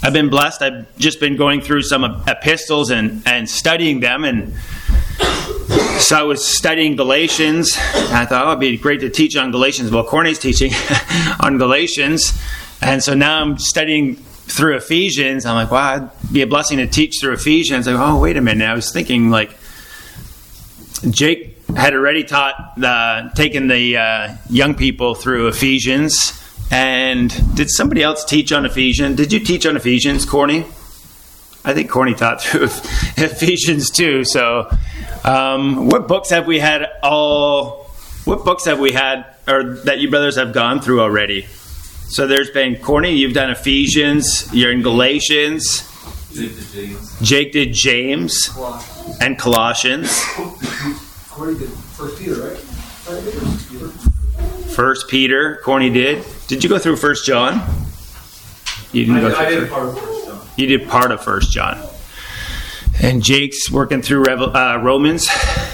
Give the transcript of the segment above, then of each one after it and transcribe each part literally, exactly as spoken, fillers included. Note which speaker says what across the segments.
Speaker 1: I've been blessed. I've just been going through some epistles and, and studying them. And so I was studying Galatians. And I thought, oh, it'd be great to teach on Galatians. Well, Corney's teaching on Galatians. And so now I'm studying through Ephesians. I'm like, wow, it'd be a blessing to teach through Ephesians. Like, oh, wait a minute. I was thinking, like, Jake had already taught, the, taken the uh, young people through Ephesians. And did somebody else teach on Ephesians? Did you teach on Ephesians, Corney? I think Corney taught through Ephesians too. So, um, what books have we had all? What books have we had, or that you brothers have gone through already? So there's been Corney. You've done Ephesians. You're in Galatians.
Speaker 2: Jake did James.
Speaker 1: Jake did James
Speaker 3: Colossians.
Speaker 1: and Colossians.
Speaker 3: Corney did First Peter, right? First Peter.
Speaker 1: First Peter. Corney did. Did you go through First John? You didn't
Speaker 3: I,
Speaker 1: go
Speaker 3: did,
Speaker 1: through.
Speaker 3: I did part of First John.
Speaker 1: You did part of First John. And Jake's working through Revel- uh, Romans.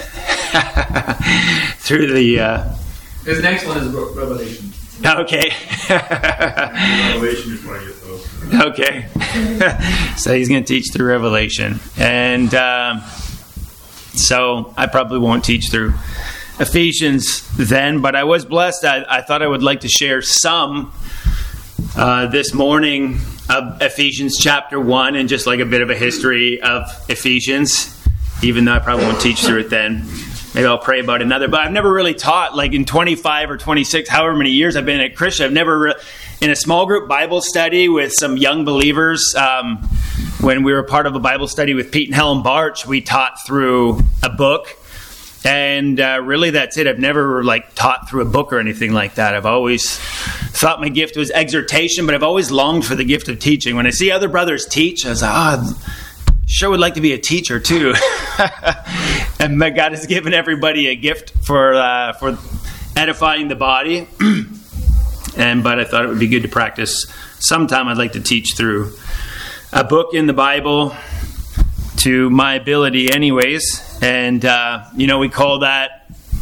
Speaker 1: through the... Uh...
Speaker 3: His next one is Revelation.
Speaker 1: Okay.
Speaker 2: Revelation is when I get those.
Speaker 1: Okay. So he's going to teach through Revelation. And um, so I probably won't teach through Ephesians then, but I was blessed. I, I thought I would like to share some uh, this morning of Ephesians chapter one and just like a bit of a history of Ephesians, even though I probably won't teach through it then. Maybe I'll pray about another. But I've never really taught, like in twenty-five or twenty-six, however many years I've been a Christian, I've never, re- in a small group Bible study with some young believers, um, when we were part of a Bible study with Pete and Helen Barch, we taught through a book. And uh, really, that's it. I've never like taught through a book or anything like that. I've always thought my gift was exhortation, but I've always longed for the gift of teaching. When I see other brothers teach, I was like, oh, sure would like to be a teacher too. And God has given everybody a gift for uh, for edifying the body. And but I thought it would be good to practice. Sometime I'd like to teach through a book in the Bible to my ability, anyways. And, uh, you know, we call that,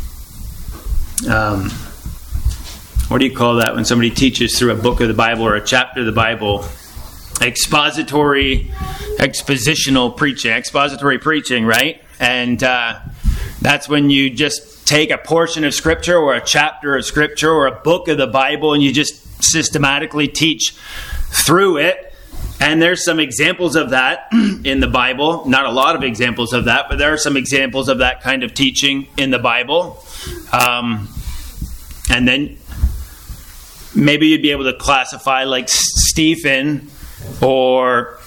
Speaker 1: um, what do you call that when somebody teaches through a book of the Bible or a chapter of the Bible? Expository, expositional preaching, expository preaching, right? And uh, that's when you just take a portion of Scripture or a chapter of Scripture or a book of the Bible and you just systematically teach through it. And there's some examples of that in the Bible. Not a lot of examples of that, but there are some examples of that kind of teaching in the Bible. Um, and then maybe you'd be able to classify like Stephen or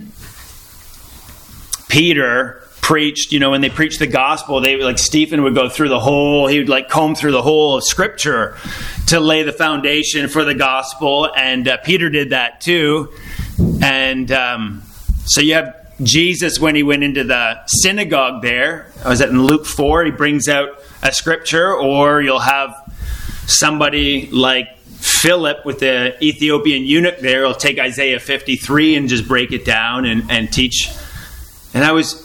Speaker 1: Peter preached, you know, when they preached the gospel, they like Stephen would go through the whole, he would like comb through the whole of Scripture to lay the foundation for the gospel. And uh, Peter did that too. And um, so you have Jesus when he went into the synagogue there. Was that in Luke four? He brings out a scripture. Or you'll have somebody like Philip with the Ethiopian eunuch there. He'll take Isaiah fifty-three and just break it down and, and teach. And I was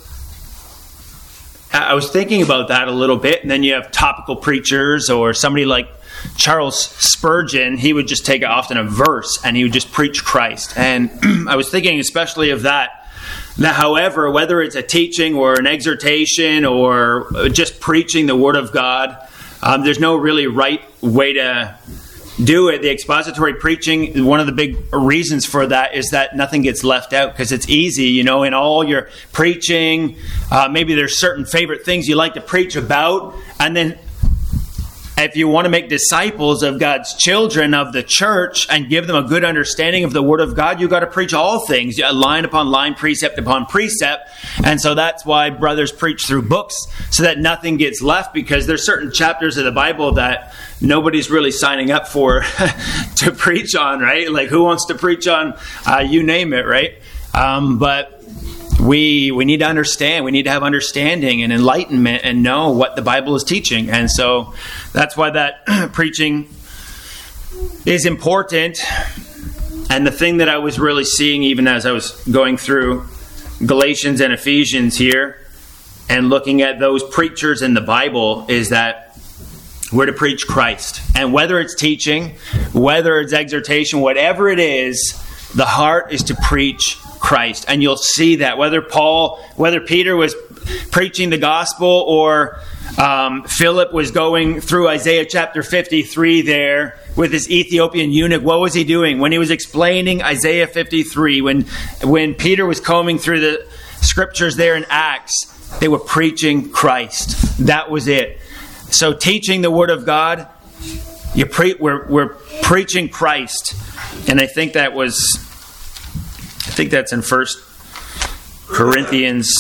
Speaker 1: I was thinking about that a little bit. And then you have topical preachers or somebody like Charles Spurgeon. He would just take often a verse and he would just preach Christ. And I was thinking especially of that. Now, however, whether it's a teaching or an exhortation or just preaching the Word of God, um, there's no really right way to do it. The expository preaching, one of the big reasons for that is that nothing gets left out because it's easy, you know, in all your preaching. Uh, maybe there's certain favorite things you like to preach about, and then if you want to make disciples of God's children, of the church, and give them a good understanding of the Word of God, you've got to preach all things, line upon line, precept upon precept. And so that's why brothers preach through books, so that nothing gets left, because there's certain chapters of the Bible that nobody's really signing up for to preach on, right? Like, who wants to preach on, uh, you name it, right? Um, but we we need to understand. We need to have understanding and enlightenment and know what the Bible is teaching. And so that's why that preaching is important. And the thing that I was really seeing even as I was going through Galatians and Ephesians here and looking at those preachers in the Bible is that we're to preach Christ. And whether it's teaching, whether it's exhortation, whatever it is, The heart is to preach Christ. And you'll see that whether Paul, whether Peter was preaching the gospel or um, Philip was going through Isaiah chapter fifty-three there with his Ethiopian eunuch. What was he doing? When he was explaining Isaiah fifty-three, when, when Peter was combing through the scriptures there in Acts, they were preaching Christ. That was it. So teaching the Word of God, you pre- we're, we're preaching Christ. And I think that was, I think that's in First Corinthians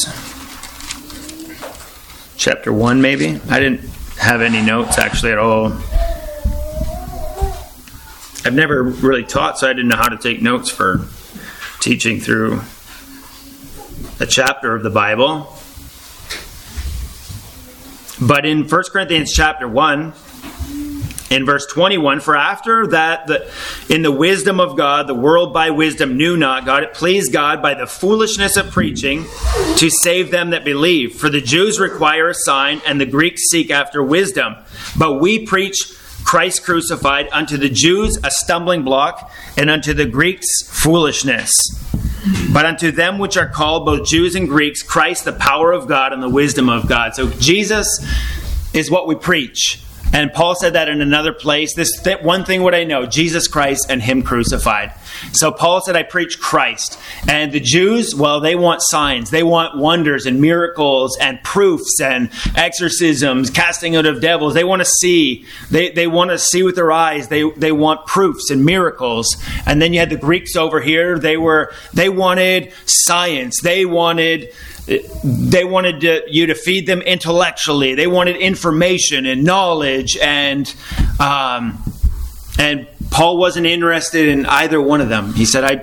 Speaker 1: chapter one, maybe. I didn't have any notes actually at all. I've never really taught, so I didn't know how to take notes for teaching through a chapter of the Bible. But in First Corinthians chapter one, in verse twenty-one, for after that, the, in the wisdom of God, the world by wisdom knew not God. It pleased God by the foolishness of preaching to save them that believe. For the Jews require a sign, and the Greeks seek after wisdom. But we preach Christ crucified, unto the Jews a stumbling block, and unto the Greeks foolishness. But unto them which are called, both Jews and Greeks, Christ the power of God and the wisdom of God. So Jesus is what we preach. And Paul said that in another place. This th- one thing would I know, Jesus Christ and Him crucified. So Paul said, I preach Christ. And the Jews, well, they want signs. They want wonders and miracles and proofs and exorcisms, casting out of devils. They want to see. They they want to see with their eyes. They they want proofs and miracles. And then you had the Greeks over here. They were they wanted science. They wanted They wanted to, you to feed them intellectually. They wanted information and knowledge, and um, and Paul wasn't interested in either one of them. He said, "I."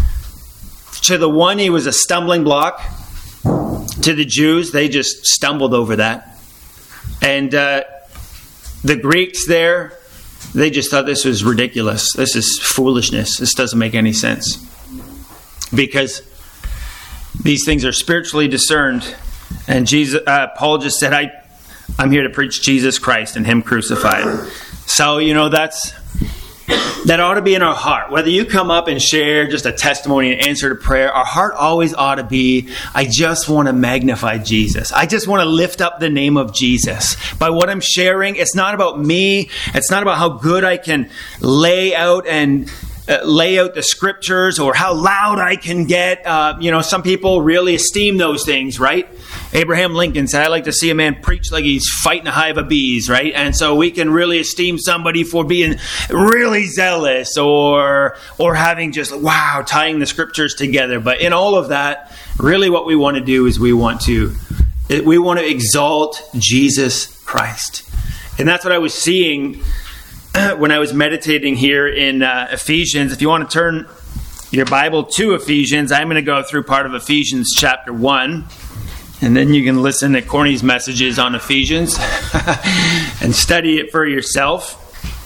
Speaker 1: To the one, he was a stumbling block. To the Jews, they just stumbled over that, and uh, the Greeks there, they just thought this was ridiculous. This is foolishness. This doesn't make any sense, because these things are spiritually discerned. And Jesus, uh, Paul just said, I, I'm here to preach Jesus Christ and Him crucified. So, you know, that's that ought to be in our heart. Whether you come up and share just a testimony and answer to prayer, our heart always ought to be, I just want to magnify Jesus. I just want to lift up the name of Jesus. By what I'm sharing, it's not about me. It's not about how good I can lay out and Uh, lay out the scriptures or how loud I can get. Uh, you know, some people really esteem those things, right? Abraham Lincoln said, I like to see a man preach like he's fighting a hive of bees, right? And so we can really esteem somebody for being really zealous or or having just, wow, tying the scriptures together. But in all of that, really what we want to do is we want to, we want to exalt Jesus Christ. And that's what I was seeing when I was meditating here in uh, Ephesians. If you want to turn your Bible to Ephesians, I'm going to go through part of Ephesians chapter one. And then you can listen to Corny's messages on Ephesians and study it for yourself.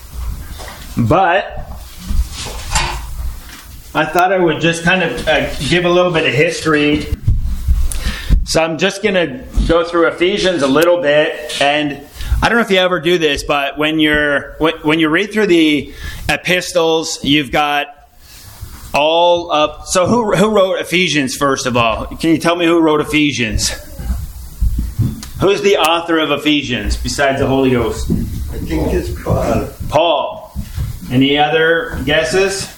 Speaker 1: But I thought I would just kind of uh, give a little bit of history. So I'm just going to go through Ephesians a little bit. And I don't know if you ever do this, but when you're when you read through the epistles, you've got all of. So who who wrote Ephesians first of all? Can you tell me who wrote Ephesians? Who's the author of Ephesians besides the Holy Ghost?
Speaker 4: I think it's Paul.
Speaker 1: Paul. Any other guesses?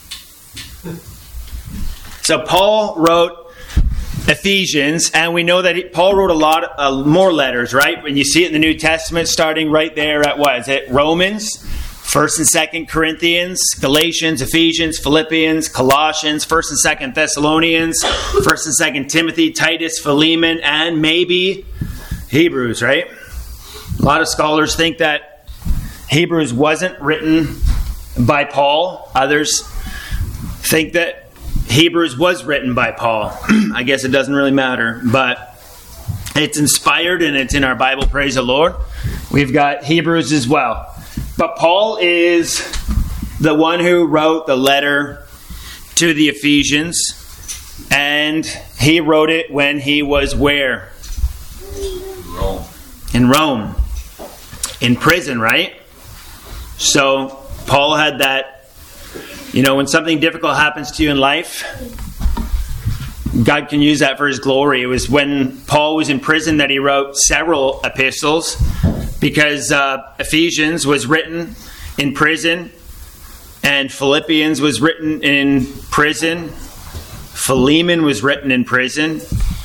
Speaker 1: So Paul wrote Ephesians, and we know that he, Paul wrote a lot uh, more letters, right? When you see it in the New Testament, starting right there at what is it? Romans, First and Second Corinthians, Galatians, Ephesians, Philippians, Colossians, First and Second Thessalonians, First and Second Timothy, Titus, Philemon, and maybe Hebrews, right? A lot of scholars think that Hebrews wasn't written by Paul. Others think that Hebrews was written by Paul. I guess it doesn't really matter, but it's inspired and it's in our Bible, praise the Lord. We've got Hebrews as well. But Paul is the one who wrote the letter to the Ephesians, and he wrote it when he was where?
Speaker 2: Rome.
Speaker 1: In Rome. In prison, right? So Paul had that You know, when something difficult happens to you in life, God can use that for His glory. It was when Paul was in prison that he wrote several epistles, because uh, Ephesians was written in prison, and Philippians was written in prison. Philemon was written in prison.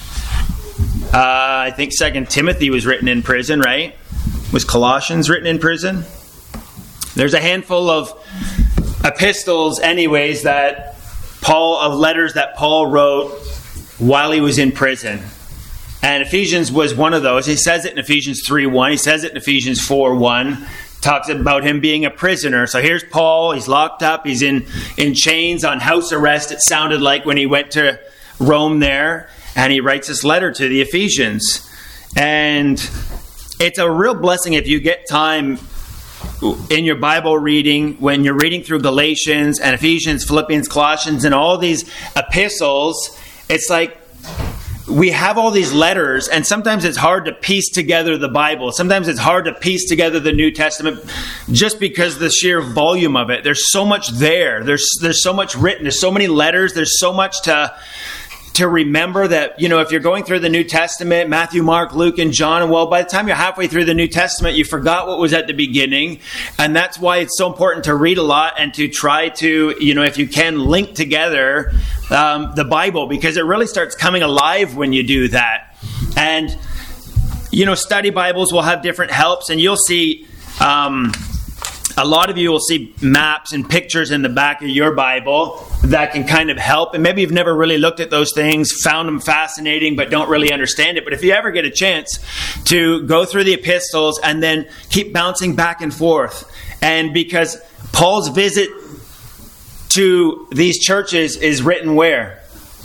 Speaker 1: Uh, I think Second Timothy was written in prison, right? Was Colossians written in prison? There's a handful of epistles, anyways, that Paul of letters that Paul wrote while he was in prison. And Ephesians was one of those. He says it in Ephesians three one. He says it in Ephesians four one. Talks about him being a prisoner. So here's Paul. He's locked up. He's in, in chains on house arrest, it sounded like, when he went to Rome there. And he writes this letter to the Ephesians. And it's a real blessing if you get time in your Bible reading, when you're reading through Galatians and Ephesians, Philippians, Colossians, and all these epistles. It's like we have all these letters, and sometimes it's hard to piece together the Bible. Sometimes it's hard to piece together the New Testament just because of the sheer volume of it. There's so much there. There's there's so much written. There's so many letters. There's so much to to remember that, you know, if you're going through the New Testament, Matthew, Mark, Luke, and John, well, by the time you're halfway through the New Testament, you forgot what was at the beginning. And that's why it's so important to read a lot and to try to, you know, if you can, link together um, the Bible, because it really starts coming alive when you do that. And, you know, study Bibles will have different helps, and you'll see... Um, A lot of you will see maps and pictures in the back of your Bible that can kind of help. And maybe you've never really looked at those things, found them fascinating, but don't really understand it. But if you ever get a chance to go through the epistles and then keep bouncing back and forth. And because Paul's visit to these churches is written where?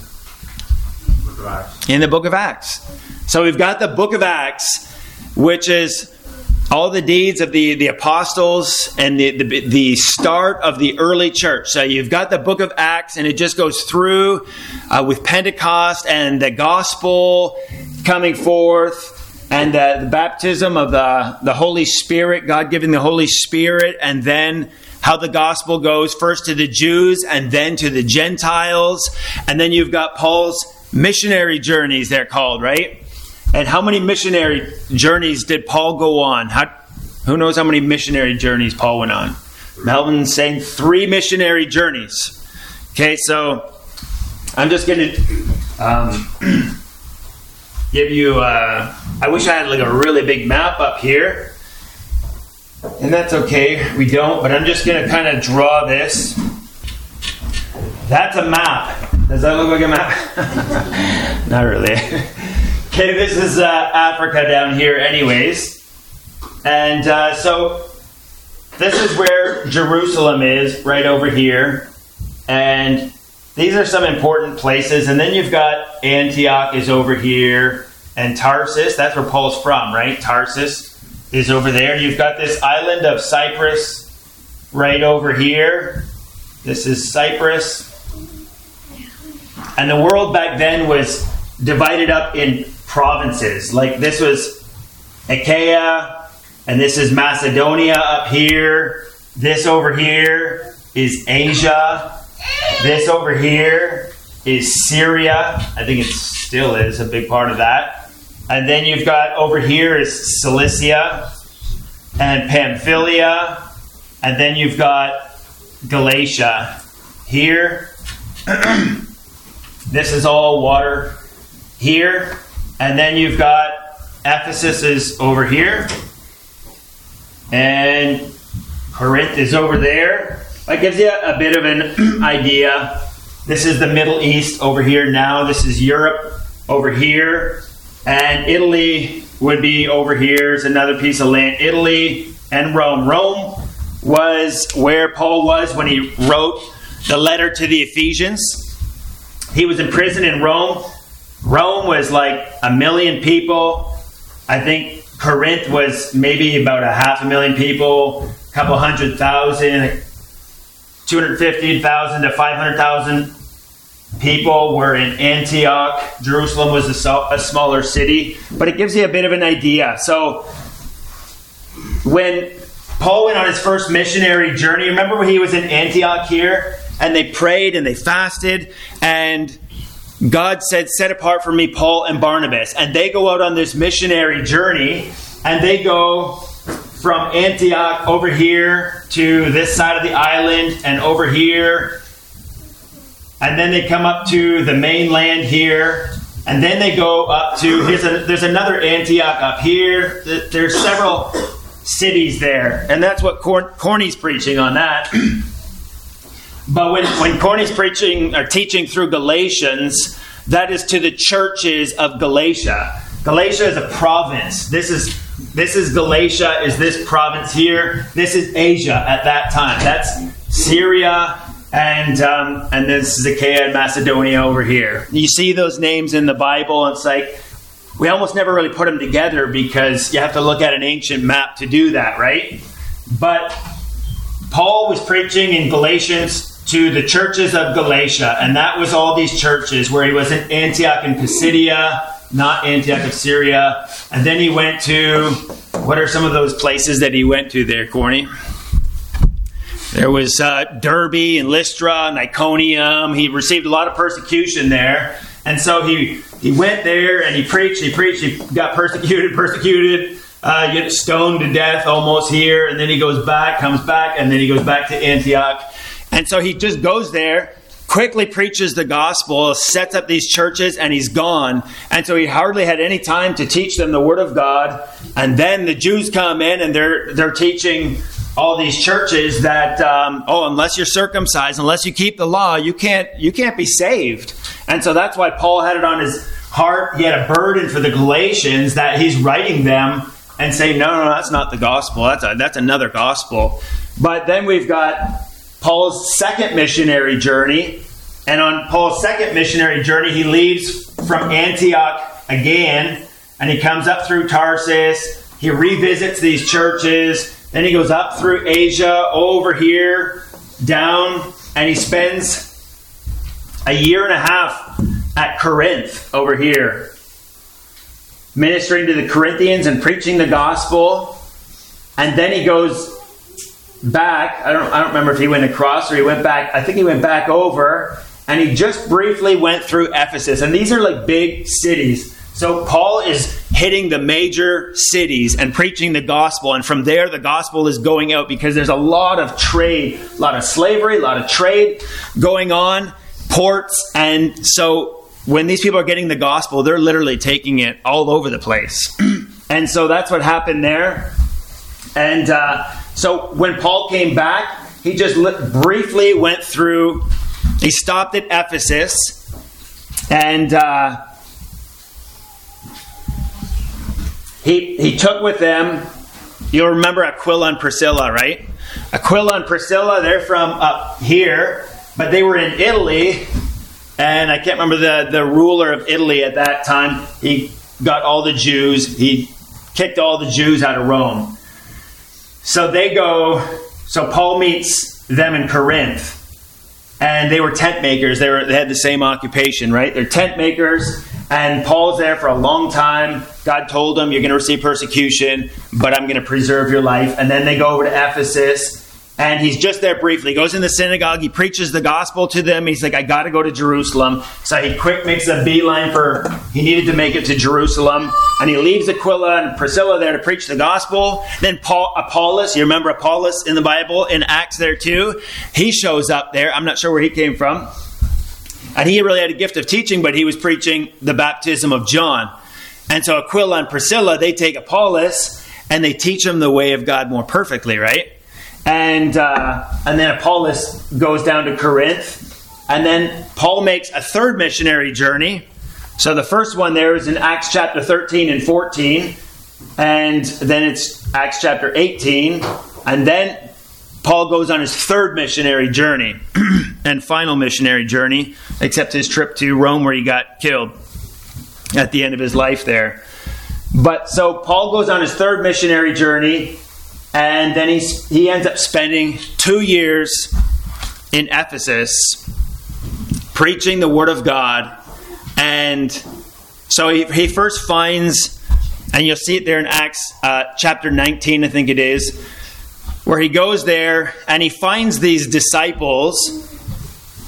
Speaker 2: Book of Acts.
Speaker 1: In the book of Acts. So we've got the book of Acts, which is all the deeds of the, the apostles and the, the the start of the early church. So you've got the book of Acts, and it just goes through uh, with Pentecost and the gospel coming forth, and uh, the baptism of the, the Holy Spirit, God giving the Holy Spirit, and then how the gospel goes first to the Jews and then to the Gentiles. And then you've got Paul's missionary journeys, they're called, right? And how many missionary journeys did Paul go on? How, who knows how many missionary journeys Paul went on? Melvin's saying three missionary journeys. Okay, so I'm just going to um, give you... Uh, I wish I had like a really big map up here. And that's okay, we don't. But I'm just going to kind of draw this. That's a map. Does that look like a map? Not really. Okay, this is uh, Africa down here anyways. And uh, so this is where Jerusalem is, right over here. And these are some important places. And then you've got Antioch is over here. And Tarsus, that's where Paul's from, right? Tarsus is over there. You've got this island of Cyprus right over here. This is Cyprus. And the world back then was divided up in provinces. Like this was Achaia, and this is Macedonia up here. This over here is Asia. This over here is Syria. I think it still is a big part of that. And then you've got over here is Cilicia and Pamphylia. And then you've got Galatia here. This is all water here. And then you've got Ephesus is over here. And Corinth is over there. That gives you a bit of an idea. This is the Middle East over here now. This is Europe over here. And Italy would be over here. There's another piece of land. Italy and Rome. Rome was where Paul was when he wrote the letter to the Ephesians. He was in prison in Rome. Rome was like a million people. I think Corinth was maybe about a half a million people, a couple hundred thousand, two hundred fifty thousand to five hundred thousand people were in Antioch. Jerusalem was a, a smaller city, but it gives you a bit of an idea. So when Paul went on his first missionary journey, remember when he was in Antioch here? and they prayed and they fasted, and God said, set apart for me Paul and Barnabas. And they go out on this missionary journey, and they go from Antioch over here to this side of the island and over here. And then they come up to the mainland here. And then they go up to, here's a, there's another Antioch up here. There's several cities there. And that's what Cor- Corny's preaching on that. But when, when Corny's preaching or teaching through Galatians, that is to the churches of Galatia. Galatia is a province. This is this is Galatia, is this province here. This is Asia at that time. That's Syria and um, and this is Achaia and Macedonia over here. You see those names in the Bible, and it's like we almost never really put them together because you have to look at an ancient map to do that, right? But Paul was preaching in Galatians to the churches of Galatia, and that was all these churches, where he was in Antioch in Pisidia, not Antioch of Syria. And then he went to, what are some of those places that he went to there, Corny? There was uh, Derbe and Lystra and Iconium. He received a lot of persecution there. And so he, he went there and he preached, he preached, he got persecuted, persecuted, uh, get stoned to death almost here. And then he goes back, comes back, and then he goes back to Antioch. And so he just goes there, quickly preaches the gospel, sets up these churches, and he's gone. And so he hardly had any time to teach them the word of God. And then the Jews come in and they're they're teaching all these churches that um, oh, unless you're circumcised, unless you keep the law, you can't you can't be saved. And so that's why Paul had it on his heart. He had a burden for the Galatians that he's writing them and saying, no, no, no, that's not the gospel. That's a, that's another gospel. But then we've got Paul's second missionary journey. And on Paul's second missionary journey, he leaves from Antioch again, and he comes up through Tarsus. He revisits these churches. Then he goes up through Asia, over here, down, and he spends a year and a half at Corinth over here, ministering to the Corinthians and preaching the gospel. And then he goes back. I don't I don't remember if he went across or he went back. I think he went back over, and he just briefly went through Ephesus. And these are like big cities. So Paul is hitting the major cities and preaching the gospel. And from there, the gospel is going out because there's a lot of trade, a lot of slavery, a lot of trade going on, ports. And so when these people are getting the gospel, they're literally taking it all over the place. And so that's what happened there. And uh, so when Paul came back, he just li- briefly went through, he stopped at Ephesus, and uh, he he took with them, you'll remember Aquila and Priscilla, right? Aquila and Priscilla, they're from up here, but they were in Italy, and I can't remember the, the ruler of Italy at that time. He got all the Jews, he kicked all the Jews out of Rome. So they go, so Paul meets them in Corinth, and they were tent makers. They were they had the same occupation, right? They're tent makers, and Paul's there for a long time. God told him, you're going to receive persecution, but I'm going to preserve your life. And then they go over to Ephesus, and he's just there briefly. He goes in the synagogue, he preaches the gospel to them. He's like, I got to go to Jerusalem. So he quick makes a beeline for, he needed to make it to Jerusalem. And he leaves Aquila and Priscilla there to preach the gospel. Then Paul, Apollos, you remember Apollos in the Bible, in Acts there too? He shows up there. I'm not sure where he came from. And he really had a gift of teaching, but he was preaching the baptism of John. And so Aquila and Priscilla, they take Apollos and they teach him the way of God more perfectly, right? And uh, and then Apollos goes down to Corinth. And then Paul makes a third missionary journey. So the first one there is in Acts chapter thirteen and fourteen. And then it's Acts chapter eighteen. And then Paul goes on his third missionary journey and final missionary journey, except his trip to Rome where he got killed at the end of his life there. But so Paul goes on his third missionary journey, and then he's, he ends up spending two years in Ephesus preaching the word of God. And so he, he first finds, and you'll see it there in Acts uh, chapter nineteen, I think it is, where he goes there and he finds these disciples,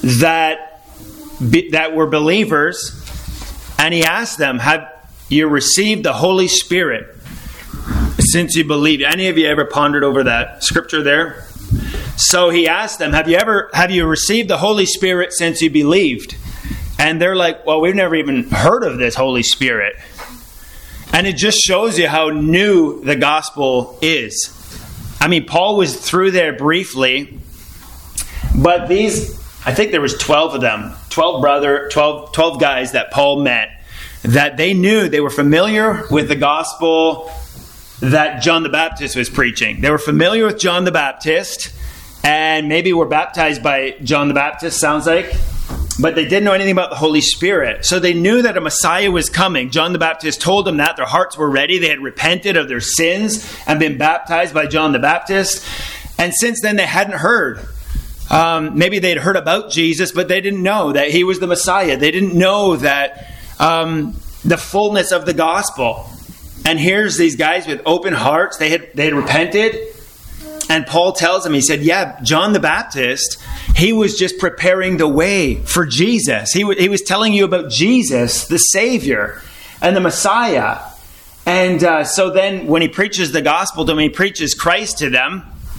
Speaker 1: that be, that were believers, and he asked them, have you received the Holy Spirit since you believed? Any of you ever pondered over that scripture there? So he asked them, have you ever have you received the Holy Spirit since you believed? And they're like, well, we've never even heard of this Holy Spirit. And it just shows you how new the gospel is. I mean, Paul was through there briefly, but these, I think there was twelve of them, twelve brother, twelve, twelve guys that Paul met, that they knew, they were familiar with the gospel that John the Baptist was preaching. They were familiar with John the Baptist, and maybe were baptized by John the Baptist, sounds like, but they didn't know anything about the Holy Spirit. So they knew that a Messiah was coming. John the Baptist told them that. Their hearts were ready. They had repented of their sins and been baptized by John the Baptist. And since then, they hadn't heard. Um, maybe they'd heard about Jesus, but they didn't know that he was the Messiah. They didn't know that um, the fullness of the gospel. And here's these guys with open hearts. They had they had repented. And Paul tells them, he said, yeah, John the Baptist, he was just preparing the way for Jesus. He, w- he was telling you about Jesus, the Savior, and the Messiah. And uh, so then when he preaches the gospel to them, he preaches Christ to them,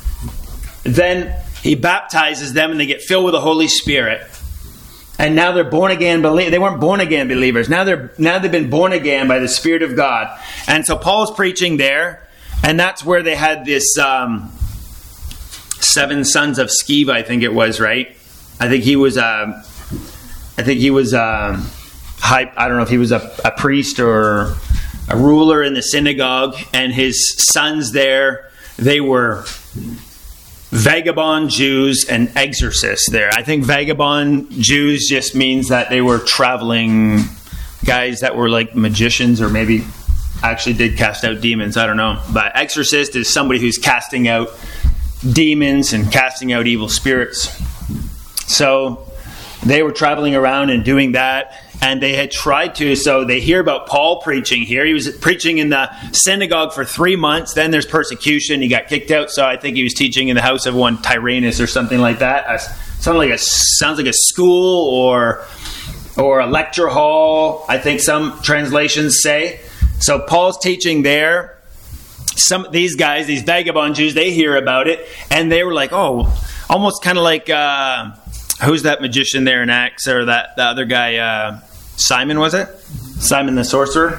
Speaker 1: then he baptizes them and they get filled with the Holy Spirit. And now they're born again believers. They weren't born again believers. Now they're now they've been born again by the Spirit of God. And so Paul's preaching there, and that's where they had this um, seven sons of Sceva, I think it was, right? I think he was a, I think he was a high, I don't know if he was a, a priest or a ruler in the synagogue, and his sons there, they were vagabond Jews and exorcists there. I think vagabond Jews just means that they were traveling guys that were like magicians, or maybe actually did cast out demons. I don't know. But exorcist is somebody who's casting out demons and casting out evil spirits. So they were traveling around and doing that, and they had tried to. So they hear about Paul preaching here. He was preaching in the synagogue for three months. Then there's persecution. He got kicked out. So I think he was teaching in the house of one Tyrannus or something like that. Uh, sounds like a sounds like a school or or a lecture hall, I think some translations say. So Paul's teaching there. Some these guys, these vagabond Jews, they hear about it, and they were like, oh, almost kind of like, uh, who's that magician there in Acts, or that the other guy, uh, Simon, was it? Simon the sorcerer?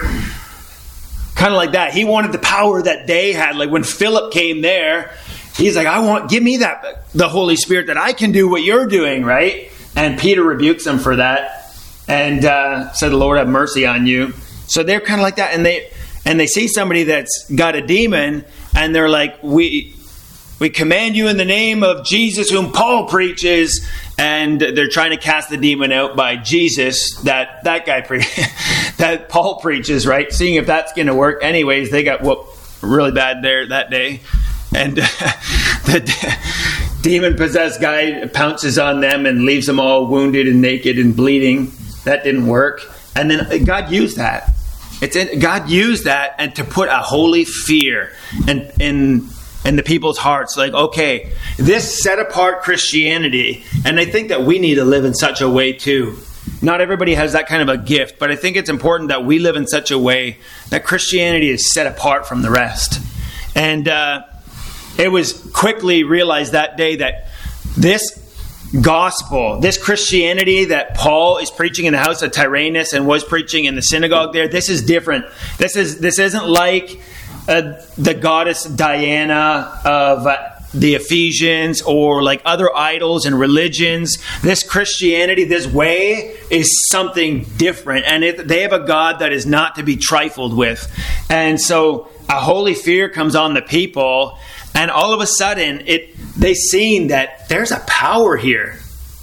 Speaker 1: Kind of like that. He wanted the power that they had. Like when Philip came there, he's like, I want, give me that, the Holy Spirit, that I can do what you're doing, right? And Peter rebukes him for that, and uh, said, the Lord have mercy on you. So they're kind of like that, and they... And they see somebody that's got a demon, and they're like, we we command you in the name of Jesus whom Paul preaches. And they're trying to cast the demon out by Jesus that that guy pre- that Paul preaches, right? Seeing if that's going to work. Anyways, they got whooped really bad there that day. And the demon-possessed guy pounces on them and leaves them all wounded and naked and bleeding. That didn't work. And then God used that. It's in, God used that and to put a holy fear in, in in the people's hearts. Like, okay, this set apart Christianity, and I think that we need to live in such a way too. Not everybody has that kind of a gift, but I think it's important that we live in such a way that Christianity is set apart from the rest. And uh, it was quickly realized that day that this gospel, this Christianity that Paul is preaching in the house of Tyrannus and was preaching in the synagogue there, this is different. This is this isn't like uh, the goddess Diana of uh, the Ephesians, or like other idols and religions. This Christianity, this way, is something different, and it, they have a God that is not to be trifled with. And so a holy fear comes on the people, and all of a sudden it they seen that there's a power here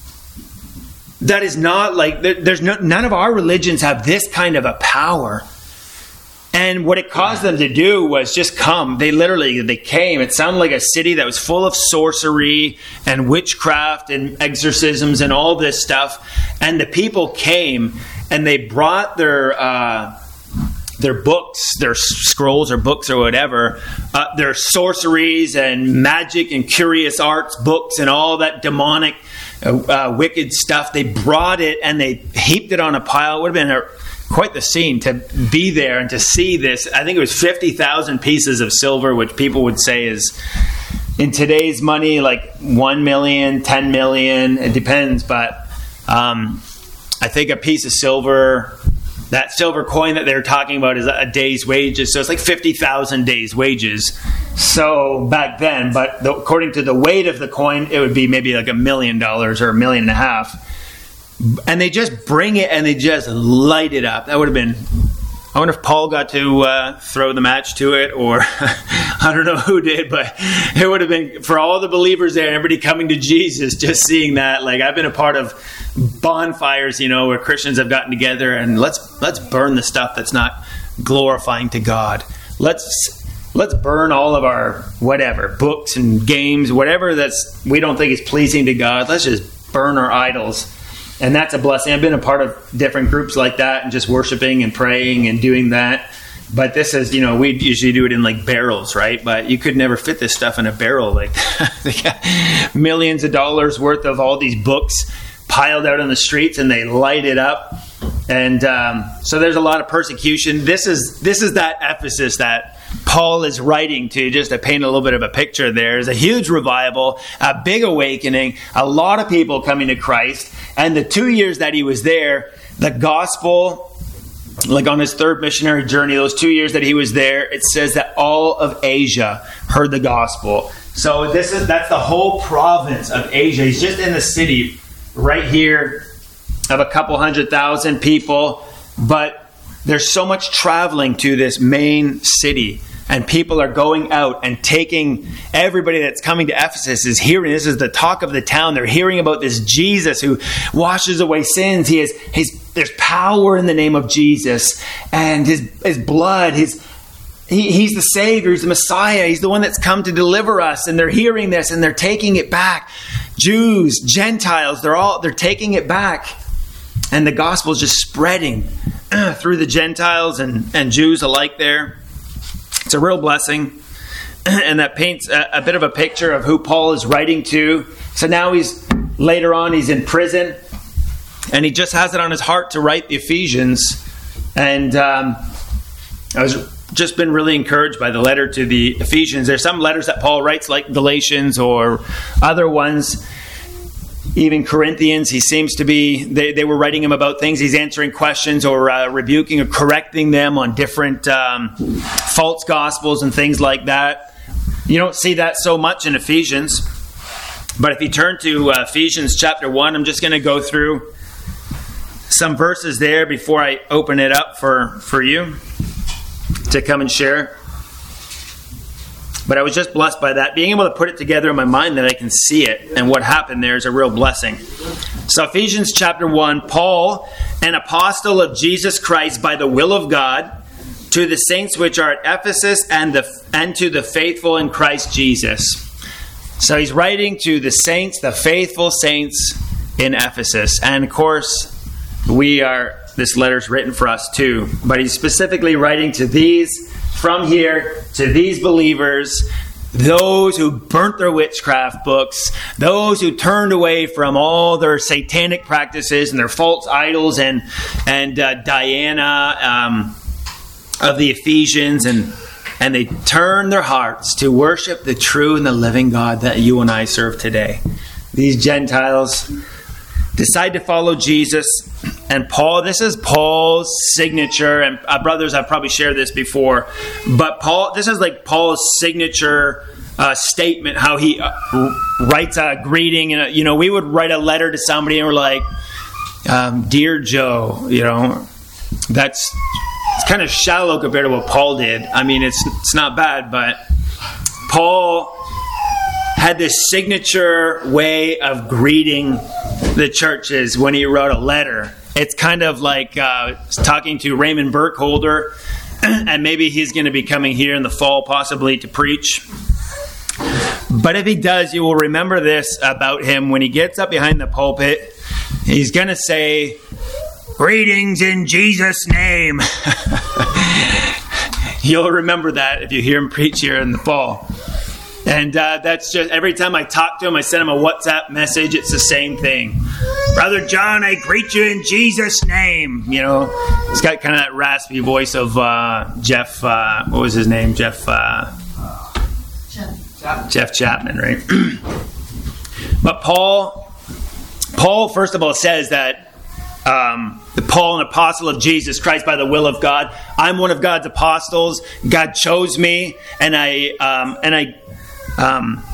Speaker 1: that is not like, there, there's no, none of our religions have this kind of a power. And what it caused them to do was just come. They literally, they came. It sounded like a city that was full of sorcery and witchcraft and exorcisms and all this stuff. And the people came, and they brought their uh, their books, their scrolls or books or whatever, uh, their sorceries and magic and curious arts books and all that demonic uh, wicked stuff. They brought it and they heaped it on a pile. It would have been a, quite the scene to be there and to see this. I think it was fifty thousand pieces of silver, which people would say is, in today's money, like one million, ten million. It depends, but um, I think a piece of silver, that silver coin that they're talking about is a day's wages. So it's like fifty thousand days' wages. So back then, but the, according to the weight of the coin, it would be maybe like a million dollars or a million and a half. And they just bring it and they just light it up. That would have been, I wonder if Paul got to uh, throw the match to it, or I don't know who did, but it would have been, for all the believers there, everybody coming to Jesus, just seeing that. Like, I've been a part of bonfires, you know, where Christians have gotten together and let's let's burn the stuff that's not glorifying to God. Let's let's burn all of our whatever, books and games, whatever that's we don't think is pleasing to God. Let's just burn our idols. And that's a blessing. I've been a part of different groups like that and just worshiping and praying and doing that. But this is, you know, we usually do it in like barrels, right? But you could never fit this stuff in a barrel. Like they got millions of dollars worth of all these books piled out on the streets and they light it up. And um, so there's a lot of persecution. This is this is that Ephesus that Paul is writing to, just to paint a little bit of a picture. There's a huge revival, a big awakening, a lot of people coming to Christ. And the two years that he was there, the gospel, like on his third missionary journey, those two years that he was there, it says that all of Asia heard the gospel. So this is that's the whole province of Asia. He's just in the city right here of a couple hundred thousand people, but there's so much traveling to this main city, and people are going out and taking, everybody that's coming to Ephesus is hearing, this is the talk of the town. They're hearing about this Jesus who washes away sins. He is, his, there's power in the name of Jesus, and his, his blood, his, he, he's the Savior, he's the Messiah, he's the one that's come to deliver us. And they're hearing this and they're taking it back. Jews, Gentiles, they're all, they're taking it back. And the gospel is just spreading through the Gentiles and, and Jews alike there. It's a real blessing. And that paints a, a bit of a picture of who Paul is writing to. So now he's, later on, he's in prison. And he just has it on his heart to write the Ephesians. And um, I was just been really encouraged by the letter to the Ephesians. There's some letters that Paul writes, like Galatians or other ones. Even Corinthians, he seems to be, they, they were writing him about things. He's answering questions or uh, rebuking or correcting them on different um, false gospels and things like that. You don't see that so much in Ephesians. But if you turn to uh, Ephesians chapter one, I'm just going to go through some verses there before I open it up for, for you to come and share. But I was just blessed by that. Being able to put it together in my mind that I can see it and what happened there is a real blessing. So Ephesians chapter one, Paul, an apostle of Jesus Christ by the will of God, to the saints which are at Ephesus and the and to the faithful in Christ Jesus. So he's writing to the saints, the faithful saints in Ephesus. And of course, we are, this letter's written for us too. But he's specifically writing to these from here, to these believers, those who burnt their witchcraft books, those who turned away from all their satanic practices and their false idols and and uh, Diana um, of the Ephesians, and and they turned their hearts to worship the true and the living God that you and I serve today. These Gentiles decide to follow Jesus. And Paul, this is Paul's signature, and uh, brothers, I've probably shared this before, but Paul, this is like Paul's signature uh, statement, how he uh, writes a greeting. And, you know, we would write a letter to somebody and we're like, um, Dear Joe, you know, that's it's kind of shallow compared to what Paul did. I mean, it's it's not bad, but Paul had this signature way of greeting the churches when he wrote a letter. It's kind of like uh, talking to Raymond Burkholder, and maybe he's going to be coming here in the fall possibly to preach. But if he does, you will remember this about him. When he gets up behind the pulpit, he's going to say, "Greetings in Jesus' name." You'll remember that if you hear him preach here in the fall. And uh, that's just, every time I talk to him, I send him a WhatsApp message. It's the same thing. Brother John, I greet you in Jesus' name. You know, he's got kind of that raspy voice of uh, Jeff, uh, what was his name? Jeff, uh, Jeff. Jeff Chapman, right? But Paul, Paul, first of all, says that um, Paul, an apostle of Jesus Christ by the will of God. I'm one of God's apostles. God chose me, and I um, and I um,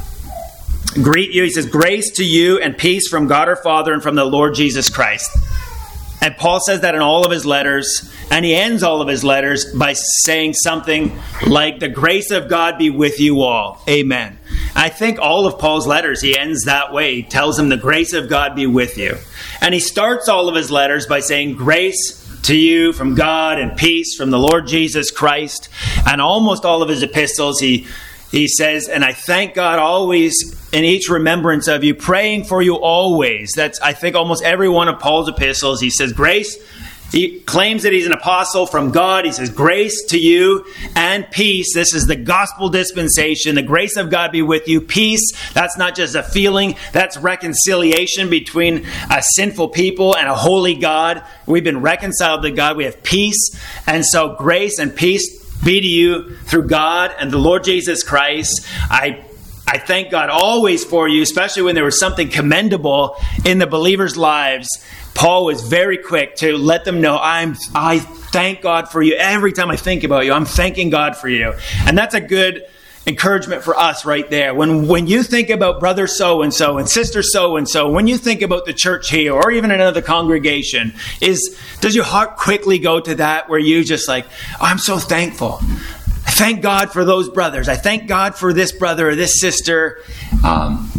Speaker 1: greet you. He says, grace to you and peace from God our Father and from the Lord Jesus Christ. And Paul says that in all of his letters, and he ends all of his letters by saying something like, the grace of God be with you all. Amen. I think all of Paul's letters, he ends that way. He tells them, the grace of God be with you. And he starts all of his letters by saying, grace to you from God and peace from the Lord Jesus Christ. And almost all of his epistles, he He says, and I thank God always in each remembrance of you, praying for you always. That's, I think, almost every one of Paul's epistles. He says, grace. He claims that he's an apostle from God. He says, grace to you and peace. This is the gospel dispensation. The grace of God be with you. Peace, that's not just a feeling. That's reconciliation between a sinful people and a holy God. We've been reconciled to God. We have peace. And so grace and peace be to you through God and the Lord Jesus Christ. I I thank God always for you, especially when there was something commendable in the believers' lives. Paul was very quick to let them know, I'm, I thank God for you. Every time I think about you, I'm thanking God for you. And that's a good encouragement for us right there. When when you think about brother so-and-so and sister so-and-so, when you think about the church here or even another congregation, is does your heart quickly go to that where you just like, oh, I'm so thankful. I thank God for those brothers. I thank God for this brother or this sister. Um,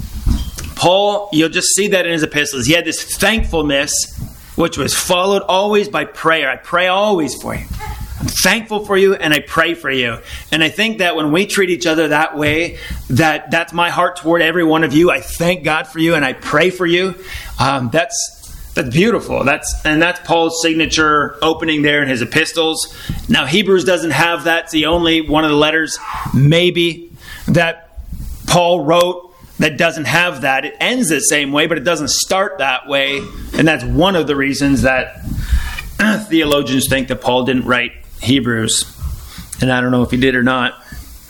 Speaker 1: Paul, you'll just see that in his epistles. He had this thankfulness, which was followed always by prayer. I pray always for you. I'm thankful for you and I pray for you. And I think that when we treat each other that way, that that's my heart toward every one of you. I thank God for you and I pray for you. Um, that's that's beautiful. That's and that's Paul's signature opening there in his epistles. Now Hebrews doesn't have that. It's the only one of the letters maybe that Paul wrote that doesn't have that. It ends the same way, but it doesn't start that way. And that's one of the reasons that theologians think that Paul didn't write Hebrews. And I don't know if he did or not.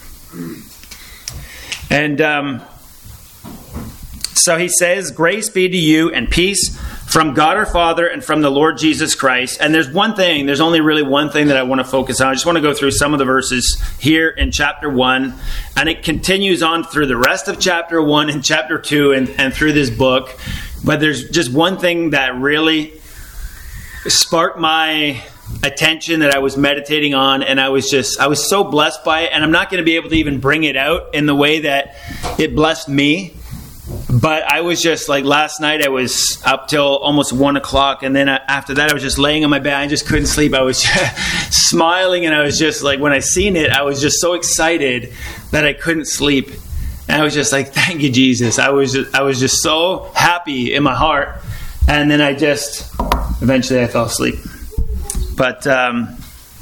Speaker 1: And um, so he says, grace be to you and peace from God our Father and from the Lord Jesus Christ. And there's one thing, there's only really one thing that I want to focus on. I just want to go through some of the verses here in chapter one. And it continues on through the rest of chapter one and chapter two and, and through this book. But there's just one thing that really sparked my attention that I was meditating on, and I was just I was so blessed by it, and I'm not going to be able to even bring it out in the way that it blessed me, but I was just like, last night I was up till almost one o'clock, and then after that I was just laying on my bed. I just couldn't sleep. I was smiling, and I was just like, when I seen it, I was just so excited that I couldn't sleep, and I was just like, thank you, Jesus. I was just, I was just so happy in my heart, and then I just eventually I fell asleep. But um,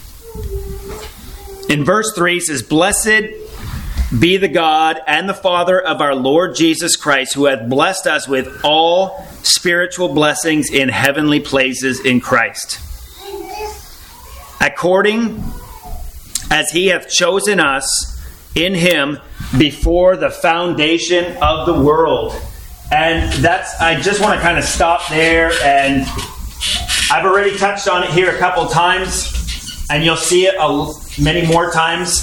Speaker 1: in verse three it says, blessed be the God and the Father of our Lord Jesus Christ, who hath blessed us with all spiritual blessings in heavenly places in Christ, according as he hath chosen us in him before the foundation of the world. And that's, I just want to kind of stop there, and I've already touched on it here a couple times, and you'll see it a, many more times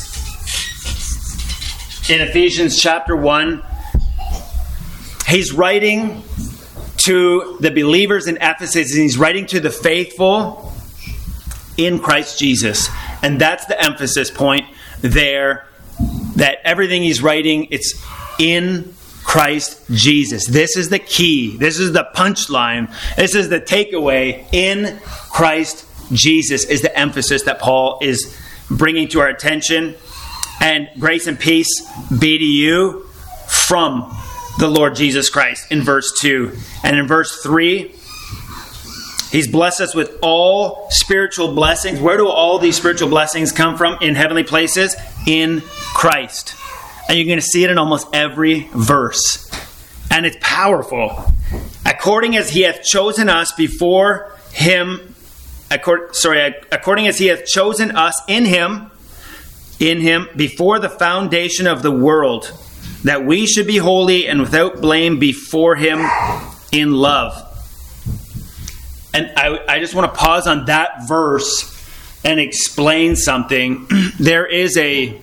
Speaker 1: in Ephesians chapter one. He's writing to the believers in Ephesus, and he's writing to the faithful in Christ Jesus. And that's the emphasis point there, that everything he's writing, it's in Christ Jesus. This is the key. This is the punchline. This is the takeaway. In Christ Jesus is the emphasis that Paul is bringing to our attention. And grace and peace be to you from the Lord Jesus Christ in verse two. And in verse three, he's blessed us with all spiritual blessings. Where do all these spiritual blessings come from in heavenly places? In Christ. And you're going to see it in almost every verse. And it's powerful. According as he hath chosen us before him, accord, sorry, according as he hath chosen us in him, in him before the foundation of the world, that we should be holy and without blame before him in love. And I, I just want to pause on that verse and explain something. There is a,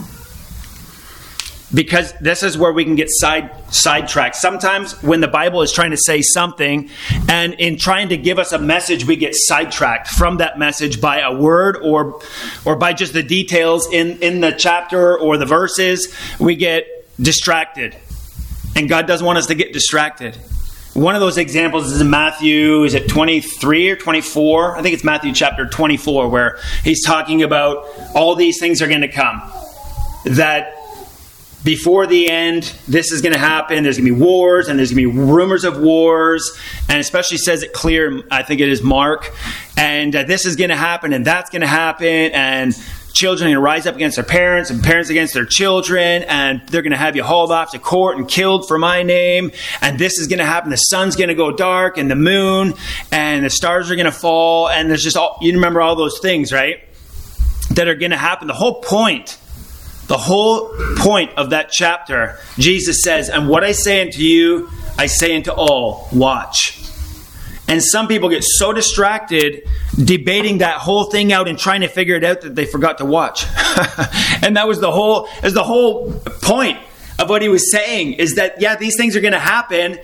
Speaker 1: because this is where we can get side sidetracked. Sometimes when the Bible is trying to say something, and in trying to give us a message, we get sidetracked from that message by a word or or by just the details in, in the chapter or the verses. We get distracted. And God doesn't want us to get distracted. One of those examples is in Matthew, is it twenty-three or twenty-four? I think it's Matthew chapter twenty-four, where he's talking about all these things are going to come. That before the end, this is going to happen. There's going to be wars, and there's going to be rumors of wars. And especially says it clear, I think it is Mark. And uh, this is going to happen, and that's going to happen. And children are going to rise up against their parents, and parents against their children, and they're going to have you hauled off to court and killed for my name. And this is going to happen. The sun's going to go dark, and the moon, and the stars are going to fall. And there's just all, you remember all those things, right? That are going to happen. The whole point, the whole point of that chapter, Jesus says, and what I say unto you, I say unto all, watch. And some people get so distracted debating that whole thing out and trying to figure it out that they forgot to watch. And that was the whole, is the whole point of what he was saying, is that, yeah, these things are going to happen,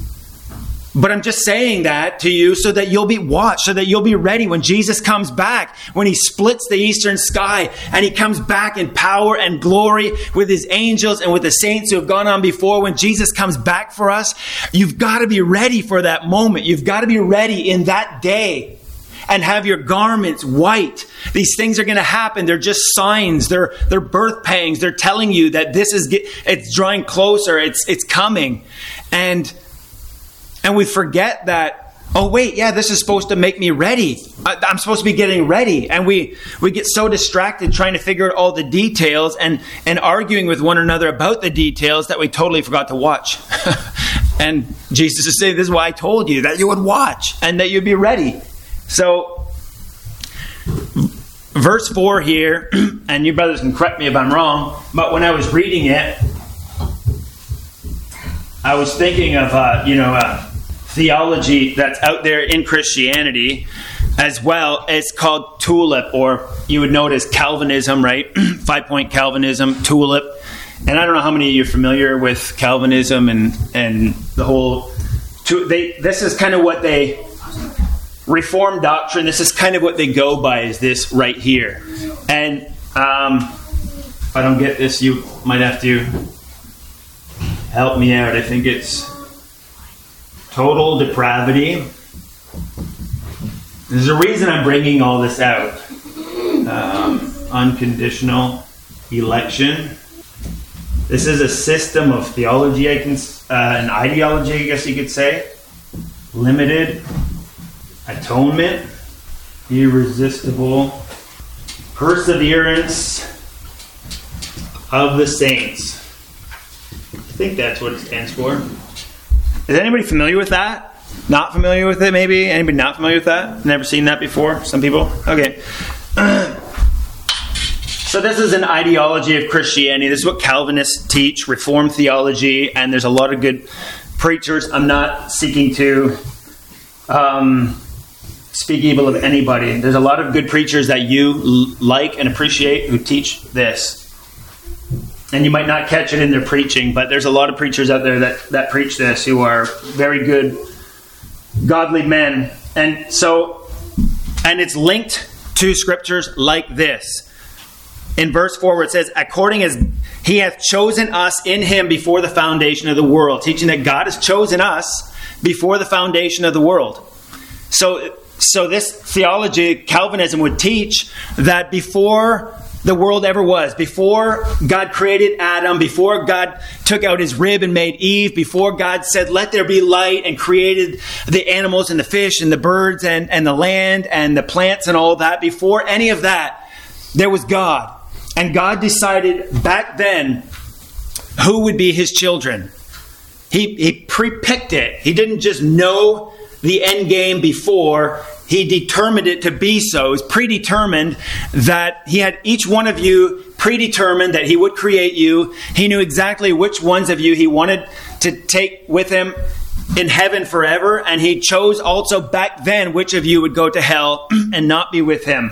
Speaker 1: but I'm just saying that to you so that you'll be watched, so that you'll be ready when Jesus comes back, when he splits the eastern sky and he comes back in power and glory with his angels and with the saints who have gone on before. When Jesus comes back for us, you've got to be ready for that moment. You've got to be ready in that day and have your garments white. These things are going to happen. They're just signs. They're, they're birth pangs. They're telling you that this is, it's drawing closer. It's, it's coming. And And we forget that, oh wait, yeah, this is supposed to make me ready. I, I'm supposed to be getting ready. And we, we get so distracted trying to figure out all the details and, and arguing with one another about the details that we totally forgot to watch. And Jesus is saying, this is why I told you that you would watch and that you'd be ready. So, verse four here, and you brothers can correct me if I'm wrong, but when I was reading it, I was thinking of, uh, you know, uh, theology that's out there in Christianity as well. It's called tulip, or you would know it as Calvinism, right? Five-point Calvinism, tulip. And I don't know how many of you are familiar with Calvinism and, and the whole... They, this is kind of what they... Reformed doctrine, this is kind of what they go by, is this right here. And um, if I don't get this, you might have to help me out. I think it's total depravity. There's a reason I'm bringing all this out. Um, unconditional election. This is a system of theology, I can, uh, an ideology, I guess you could say. Limited atonement, irresistible perseverance of the saints. I think that's what it stands for. Is anybody familiar with that? Not familiar with it, maybe? Anybody not familiar with that? Never seen that before? Some people? Okay. So this is an ideology of Christianity. This is what Calvinists teach, Reformed theology, and there's a lot of good preachers. I'm not seeking to um, speak evil of anybody. There's a lot of good preachers that you l- like and appreciate who teach this. And you might not catch it in their preaching, but there's a lot of preachers out there that, that preach this who are very good, godly men. And so, and it's linked to scriptures like this. In verse four where it says, according as he hath chosen us in him before the foundation of the world. Teaching that God has chosen us before the foundation of the world. So, so this theology, Calvinism, would teach that before the world ever was, before God created Adam, before God took out his rib and made Eve, before God said, let there be light, and created the animals and the fish and the birds and, and the land and the plants and all that, before any of that, there was God. And God decided back then who would be his children. He, he pre-picked it. He didn't just know the end game before. He determined it to be so. It was predetermined that he had each one of you predetermined that he would create you. He knew exactly which ones of you he wanted to take with him in heaven forever. And he chose also back then which of you would go to hell and not be with him.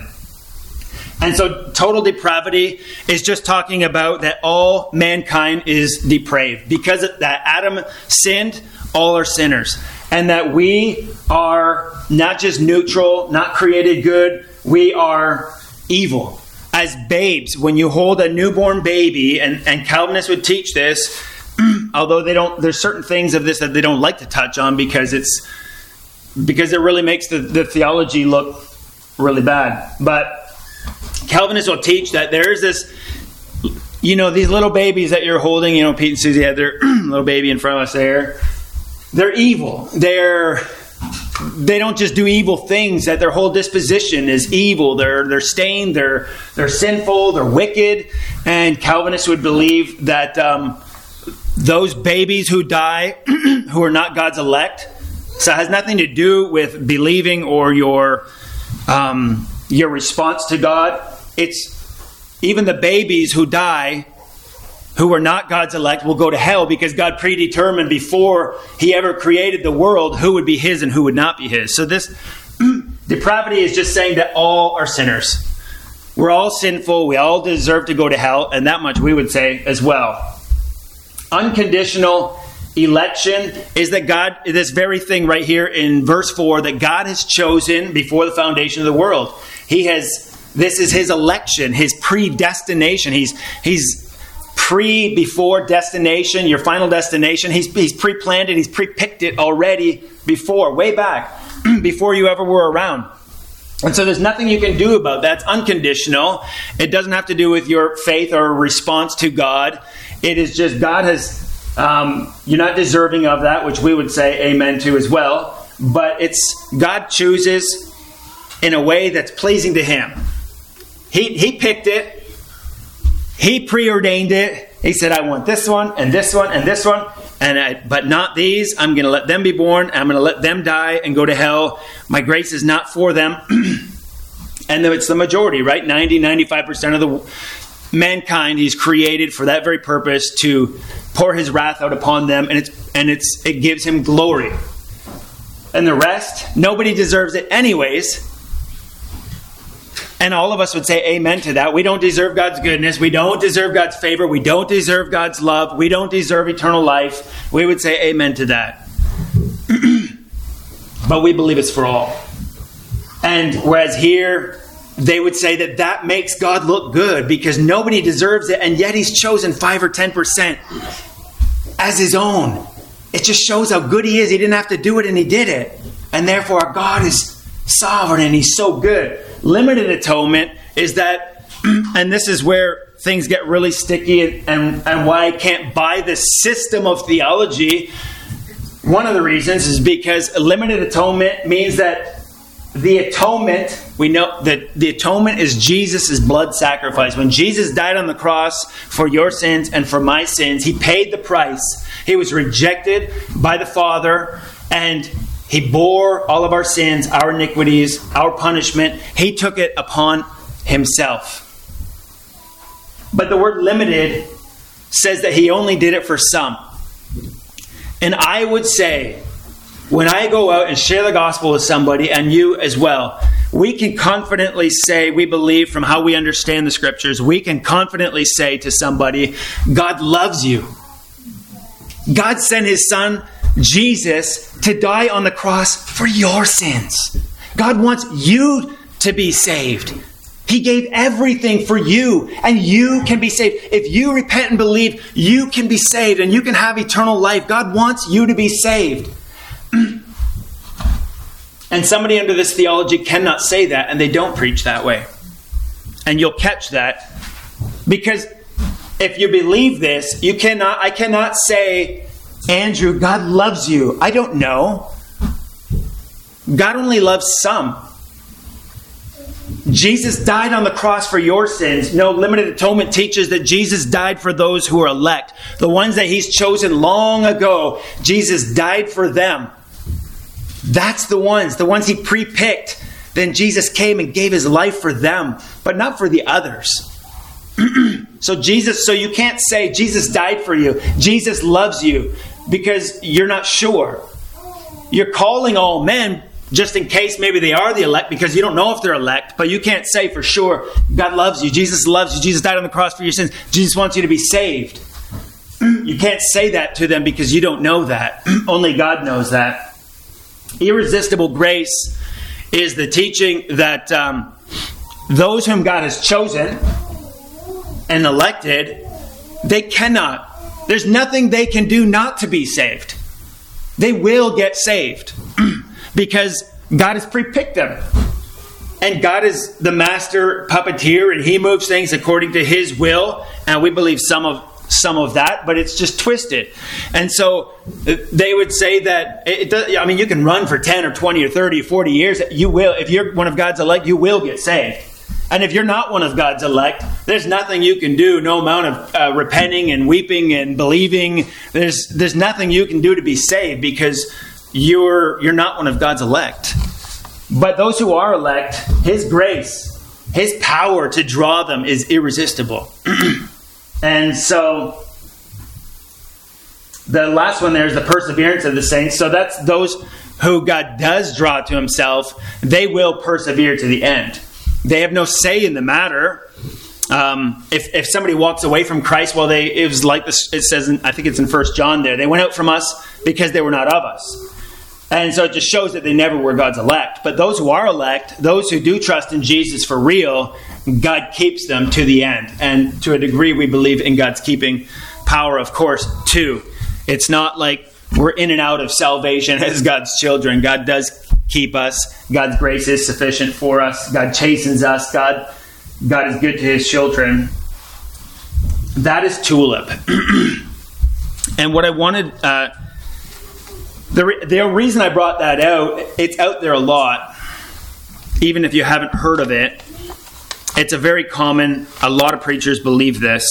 Speaker 1: And so total depravity is just talking about that all mankind is depraved. Because that Adam sinned, all are sinners. And that we are not just neutral, not created good, we are evil. As babes, when you hold a newborn baby, and, and Calvinists would teach this, although they don't, there's certain things of this that they don't like to touch on because it's because it really makes the, the theology look really bad. But Calvinists will teach that there is this, you know, these little babies that you're holding, you know, Pete and Susie had their little baby in front of us there. They're evil. They're, they don't just do evil things, that their whole disposition is evil. They're, they're stained, they're, they're sinful, they're wicked. And Calvinists would believe that um, those babies who die, who are not God's elect, so it has nothing to do with believing or your, um, your response to God. It's even the babies who die, who are not God's elect, will go to hell because God predetermined before he ever created the world who would be his and who would not be his. So this depravity is just saying that all are sinners. We're all sinful. We all deserve to go to hell. And that much we would say as well. Unconditional election is that God, this very thing right here in verse four, that God has chosen before the foundation of the world. He has, this is his election, his predestination. He's, he's, Pre, before destination, your final destination. He's, he's pre-planned it. He's pre-picked it already before, way back, before you ever were around. And so there's nothing you can do about that. It's unconditional. It doesn't have to do with your faith or response to God. It is just God has, um, you're not deserving of that, which we would say amen to as well. But it's God chooses in a way that's pleasing to him. He, he picked it. He preordained it. He said, I want this one and this one and this one, and I, but not these. I'm going to let them be born. I'm going to let them die and go to hell. My grace is not for them. And it's the majority, right? ninety, ninety-five percent of the mankind he's created for that very purpose, to pour his wrath out upon them. And it's and it's it gives him glory. And the rest, nobody deserves it anyways. And all of us would say amen to that. We don't deserve God's goodness. We don't deserve God's favor. We don't deserve God's love. We don't deserve eternal life. We would say amen to that. But we believe it's for all. And whereas here, they would say that that makes God look good because nobody deserves it. And yet he's chosen five or ten percent as his own. It just shows how good he is. He didn't have to do it and he did it. And therefore our God is sovereign and he's so good. Limited atonement is that, and this is where things get really sticky and, and, and why I can't buy this system of theology. One of the reasons is because limited atonement means that the atonement, we know that the atonement is Jesus' blood sacrifice. When Jesus died on the cross for your sins and for my sins, he paid the price. He was rejected by the Father, and he bore all of our sins, our iniquities, our punishment. He took it upon himself. But the word limited says that he only did it for some. And I would say, when I go out and share the gospel with somebody, and you as well, we can confidently say, we believe from how we understand the scriptures, we can confidently say to somebody, God loves you. God sent his son, Jesus, to die on the cross for your sins. God wants you to be saved. He gave everything for you, and you can be saved. If you repent and believe, you can be saved, and you can have eternal life. God wants you to be saved. And somebody under this theology cannot say that, and they don't preach that way. And you'll catch that. Because if you believe this, you cannot, I cannot say, Andrew, God loves you. I don't know. God only loves some. Jesus died on the cross for your sins. No, limited atonement teaches that Jesus died for those who are elect. The ones that he's chosen long ago, Jesus died for them. That's the ones, the ones he pre-picked. Then Jesus came and gave his life for them, but not for the others. So Jesus, so you can't say Jesus died for you. Jesus loves you because you're not sure. You're calling all men just in case maybe they are the elect because you don't know if they're elect, but you can't say for sure God loves you. Jesus loves you. Jesus died on the cross for your sins. Jesus wants you to be saved. You can't say that to them because you don't know that. Only God knows that. Irresistible grace is the teaching that um, those whom God has chosen and elected, they cannot. There's nothing they can do not to be saved. They will get saved because God has pre-picked them. And God is the master puppeteer and he moves things according to his will. And we believe some of some of that, but it's just twisted. And so they would say that, it does, I mean, you can run for ten or twenty or thirty or forty years. You will, if you're one of God's elect, you will get saved. And if you're not one of God's elect, there's nothing you can do, no amount of uh, repenting and weeping and believing. There's there's nothing you can do to be saved because you're you're not one of God's elect. But those who are elect, his grace, his power to draw them is irresistible. And so the last one there is the perseverance of the saints. So that's those who God does draw to himself. They will persevere to the end. They have no say in the matter. Um, if if somebody walks away from Christ, well, they it was like this. It says, in, I think it's in First John there. They went out from us because they were not of us. And so it just shows that they never were God's elect. But those who are elect, those who do trust in Jesus for real, God keeps them to the end. And to a degree, we believe in God's keeping power, of course, too. It's not like we're in and out of salvation as God's children. God does keep us. God's grace is sufficient for us. God chastens us. God, God is good to his children. That is tulip. And what I wanted... Uh, The, re- the reason I brought that out, it's out there a lot, even if you haven't heard of it. It's a very common, a lot of preachers believe this.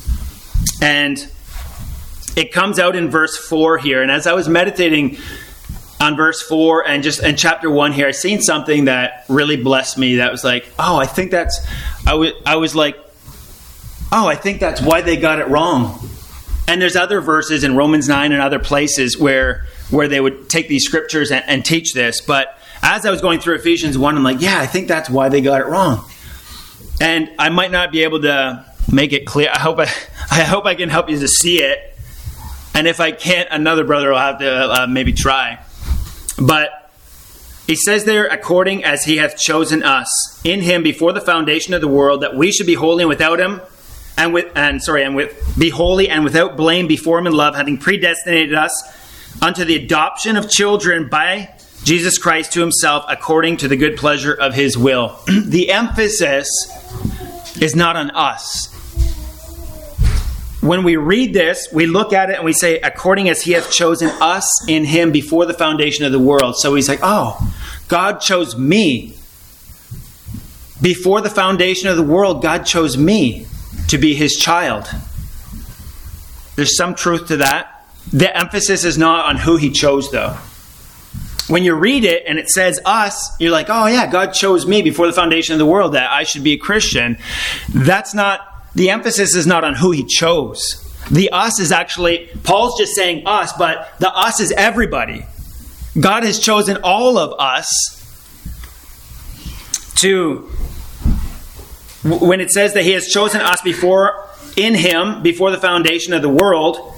Speaker 1: And it comes out in verse four here. And as I was meditating on verse four and just in chapter one here, I seen something that really blessed me. That was like, oh, I think that's, I, w- I was like, oh, I think that's why they got it wrong. And there's other verses in Romans nine and other places where where they would take these scriptures and, and teach this. But as I was going through Ephesians one, I'm like, yeah, I think that's why they got it wrong. And I might not be able to make it clear. I hope I, I hope I can help you to see it. And if I can't, another brother will have to uh, maybe try. But he says there, according as he hath chosen us in him before the foundation of the world, that we should be holy and without him. And with and sorry, and with be holy and without blame before him in love, having predestinated us unto the adoption of children by Jesus Christ to himself, according to the good pleasure of his will. The emphasis is not on us. When we read this, we look at it and we say, according as he hath chosen us in him before the foundation of the world. So he's like, oh, God chose me. Before the foundation of the world, God chose me to be his child. There's some truth to that. The emphasis is not on who he chose, though. When you read it and it says us, you're like, oh yeah, God chose me before the foundation of the world that I should be a Christian. That's not, the emphasis is not on who he chose. The us is actually, Paul's just saying us, but the us is everybody. God has chosen all of us to, when it says that he has chosen us before, in him, before the foundation of the world,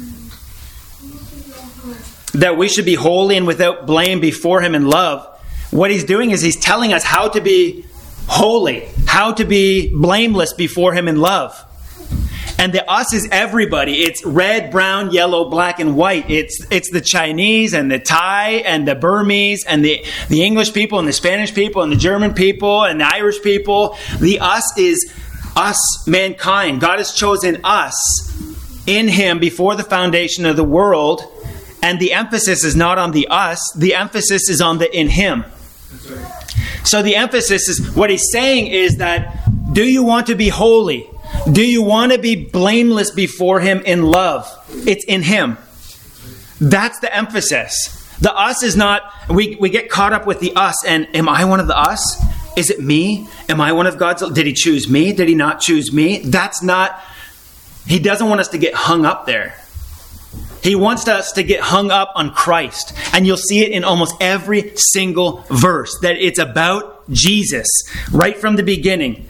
Speaker 1: that we should be holy and without blame before him in love. What he's doing is he's telling us how to be holy, how to be blameless before him in love. And the us is everybody. It's red, brown, yellow, black, and white. It's it's the Chinese and the Thai and the Burmese and the, the English people and the Spanish people and the German people and the Irish people. The us is us, mankind. God has chosen us in him before the foundation of the world. And the emphasis is not on the us. The emphasis is on the in him. So the emphasis is, what he's saying is that, do you want to be holy? Do you want to be blameless before him in love? It's in him. That's the emphasis. The us is not, we, we get caught up with the us, and am I one of the us? Is it me? Am I one of God's? Did he choose me? Did he not choose me? That's not, he doesn't want us to get hung up there. He wants us to get hung up on Christ. And you'll see it in almost every single verse, that it's about Jesus right from the beginning.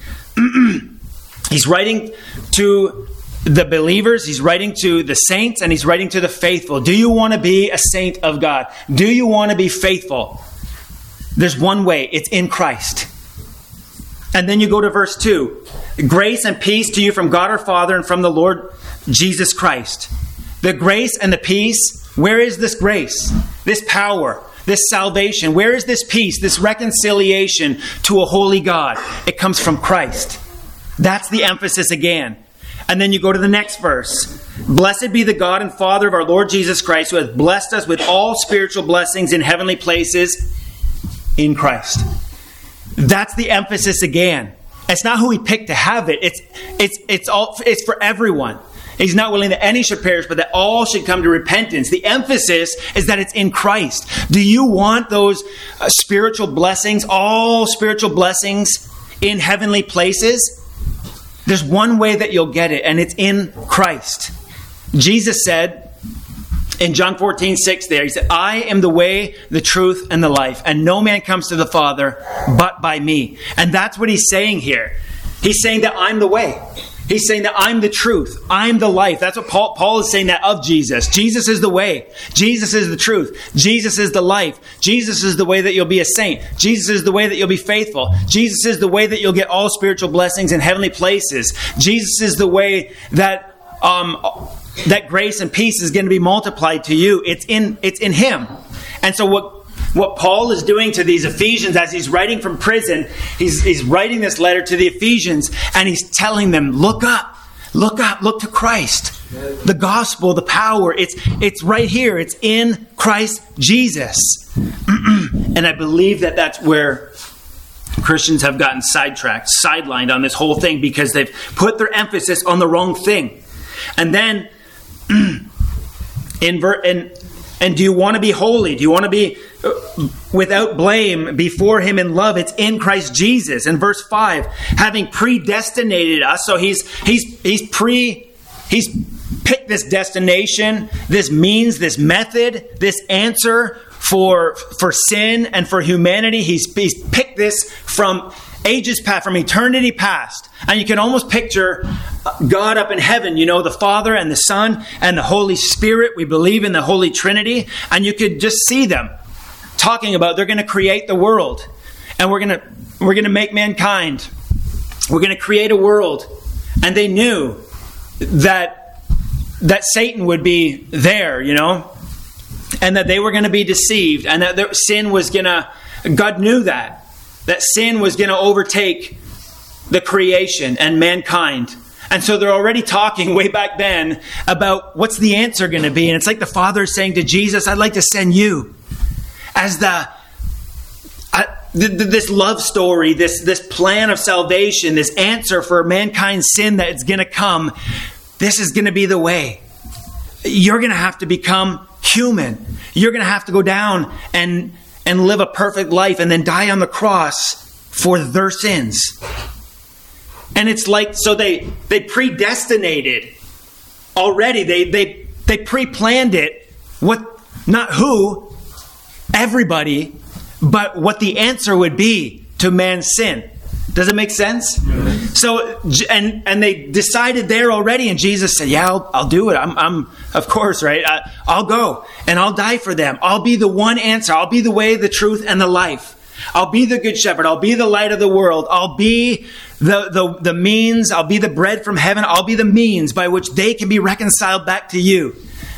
Speaker 1: He's writing to the believers, he's writing to the saints, and he's writing to the faithful. Do you want to be a saint of God? Do you want to be faithful? There's one way. It's in Christ. And then you go to verse two. Grace and peace to you from God our Father and from the Lord Jesus Christ. The grace and the peace, where is this grace? This power, this salvation, where is this peace, this reconciliation to a holy God? It comes from Christ. That's the emphasis again. And then you go to the next verse. Blessed be the God and Father of our Lord Jesus Christ, who has blessed us with all spiritual blessings in heavenly places in Christ. That's the emphasis again. It's not who he picked to have it. It's it's it's all it's for everyone. He's not willing that any should perish, but that all should come to repentance. The emphasis is that it's in Christ. Do you want those uh, spiritual blessings, all spiritual blessings in heavenly places? There's one way that you'll get it, and it's in Christ. Jesus said in John fourteen six there, he said, I am the way, the truth, and the life, and no man comes to the Father but by me. And that's what he's saying here. He's saying that I'm the way. He's saying that I'm the truth. I'm the life. That's what Paul, Paul is saying that of Jesus. Jesus is the way. Jesus is the truth. Jesus is the life. Jesus is the way that you'll be a saint. Jesus is the way that you'll be faithful. Jesus is the way that you'll get all spiritual blessings in heavenly places. Jesus is the way that um, that grace and peace is going to be multiplied to you. It's in it's in him. And so what What Paul is doing to these Ephesians as he's writing from prison, he's, he's writing this letter to the Ephesians, and he's telling them, look up, look up, look to Christ. The gospel, the power, it's, it's right here. It's in Christ Jesus. And I believe that that's where Christians have gotten sidetracked, sidelined on this whole thing, because they've put their emphasis on the wrong thing. And then, in ver- and, and do you want to be holy? Do you want to be without blame before him in love? It's in Christ Jesus. In verse five, having predestinated us. So he's he's he's pre he's picked this destination, this means, this method, this answer for for sin and for humanity. He's he's picked this from ages past, from eternity past. And you can almost picture God up in heaven, you know, the Father and the Son and the Holy Spirit. We believe in the Holy Trinity. And you could just see them talking about they're going to create the world, and we're going to we're going to make mankind. We're going to create a world, and they knew that that Satan would be there, you know, and that they were going to be deceived, and that their sin was going to. God knew that that sin was going to overtake the creation and mankind. And so they're already talking way back then about what's the answer going to be. And it's like the Father is saying to Jesus, I'd like to send you as the, uh, th- th- this love story, this, this plan of salvation, this answer for mankind's sin that is going to come. This is going to be the way. You're going to have to become human. You're going to have to go down and, and live a perfect life and then die on the cross for their sins. And it's like, so they, they predestinated already. They, they, they pre-planned it. What, not who, everybody, but what the answer would be to man's sin. Does it make sense? Yes. So, and and they decided there already, and Jesus said, "Yeah, I'll, I'll do it. I'm, I'm, of course, right? I, I'll go and I'll die for them. I'll be the one answer. I'll be the way, the truth, and the life. I'll be the good shepherd. I'll be the light of the world. I'll be the the the means. I'll be the bread from heaven. I'll be the means by which they can be reconciled back to you."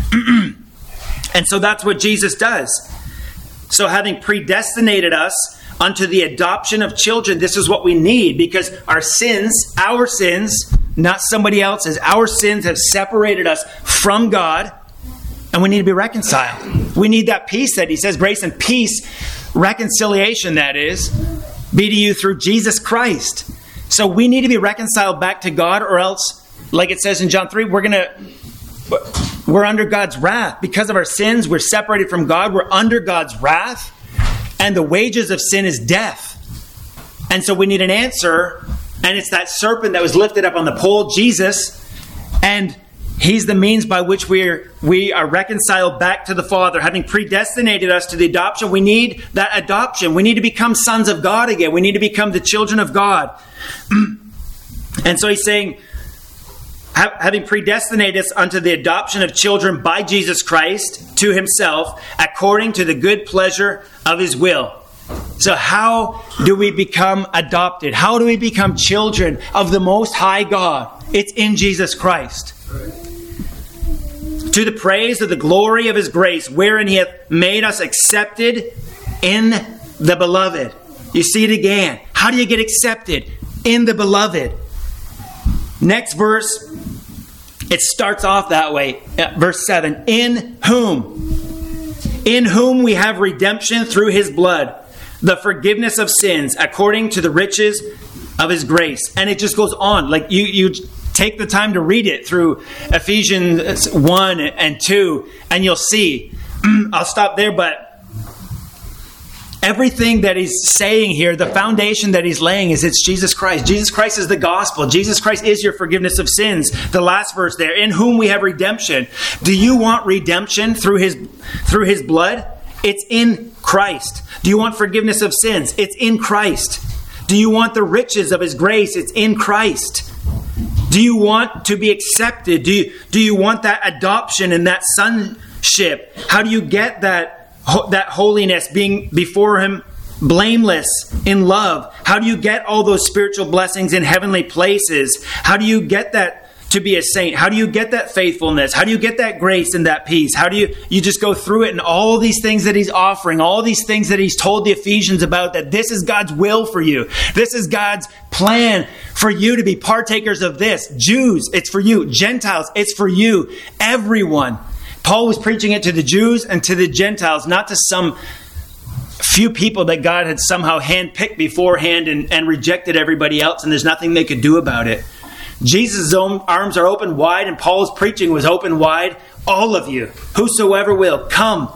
Speaker 1: And so that's what Jesus does. So having predestinated us unto the adoption of children, this is what we need, because our sins, our sins, not somebody else's, our sins have separated us from God, and we need to be reconciled. We need that peace that he says, grace and peace, reconciliation that is, be to you through Jesus Christ. So we need to be reconciled back to God, or else, like it says in John three, we're going to, we're under God's wrath. Because of our sins, we're separated from God. We're under God's wrath. And the wages of sin is death. And so we need an answer. And it's that serpent that was lifted up on the pole, Jesus. And He's the means by which we are, we are reconciled back to the Father. Having predestinated us to the adoption, we need that adoption. We need to become sons of God again. We need to become the children of God. And so He's saying, having predestinated us unto the adoption of children by Jesus Christ to Himself, according to the good pleasure of His will. So how do we become adopted? How do we become children of the Most High God? It's in Jesus Christ. To the praise of the glory of His grace, wherein He hath made us accepted in the Beloved. You see it again. How do you get accepted? In the Beloved. Next verse, it starts off that way. Verse seven. In whom? In whom we have redemption through His blood, the forgiveness of sins, according to the riches of His grace. And it just goes on. Like you, you take the time to read it through Ephesians one and two, and you'll see. I'll stop there, but everything that He's saying here, the foundation that He's laying is it's Jesus Christ. Jesus Christ is the gospel. Jesus Christ is your forgiveness of sins. The last verse there, in whom we have redemption. Do you want redemption through His, through His blood? It's in Christ. Do you want forgiveness of sins? It's in Christ. Do you want the riches of His grace? It's in Christ. Do you want to be accepted? Do you, do you want that adoption and that sonship? How do you get that, that holiness, being before Him blameless in love? How do you get all those spiritual blessings in heavenly places? How do you get that to be a saint? How do you get that faithfulness? How do you get that grace and that peace? How do you, you just go through it and all these things that He's offering, all these things that He's told the Ephesians about, that this is God's will for you. This is God's plan for you to be partakers of this. Jews, it's for you. Gentiles, it's for you. Everyone. Paul was preaching it to the Jews and to the Gentiles, not to some few people that God had somehow handpicked beforehand and, and rejected everybody else, and there's nothing they could do about it. Jesus' own arms are open wide, and Paul's preaching was open wide. All of you, whosoever will, come.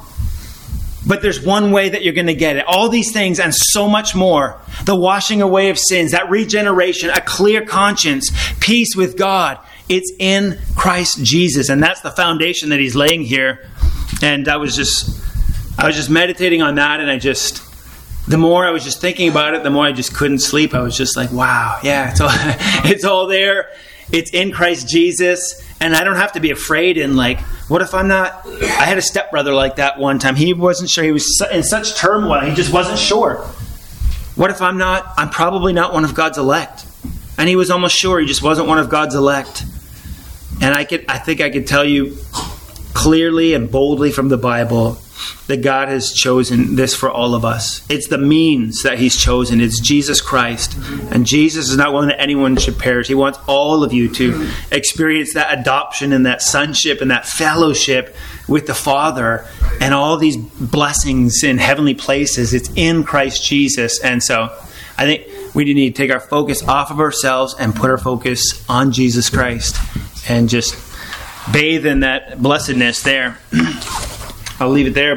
Speaker 1: But there's one way that you're going to get it. All these things and so much more. The washing away of sins, that regeneration, a clear conscience, peace with God. It's in Christ Jesus. And that's the foundation that He's laying here. And I was just, I was just meditating on that, and I just... The more I was just thinking about it, the more I just couldn't sleep. I was just like, wow, yeah, it's all, it's all there. It's in Christ Jesus. And I don't have to be afraid. And like, what if I'm not... I had a stepbrother like that one time. He wasn't sure. He was in such turmoil. He just wasn't sure. What if I'm not... I'm probably not one of God's elect. And he was almost sure he just wasn't one of God's elect. And I could, I think I could tell you clearly and boldly from the Bible that God has chosen this for all of us. It's the means that He's chosen. It's Jesus Christ. And Jesus is not willing that anyone should perish. He wants all of you to experience that adoption and that sonship and that fellowship with the Father and all these blessings in heavenly places. It's in Christ Jesus. And so I think we need to take our focus off of ourselves and put our focus on Jesus Christ and just bathe in that blessedness there. I'll leave it there.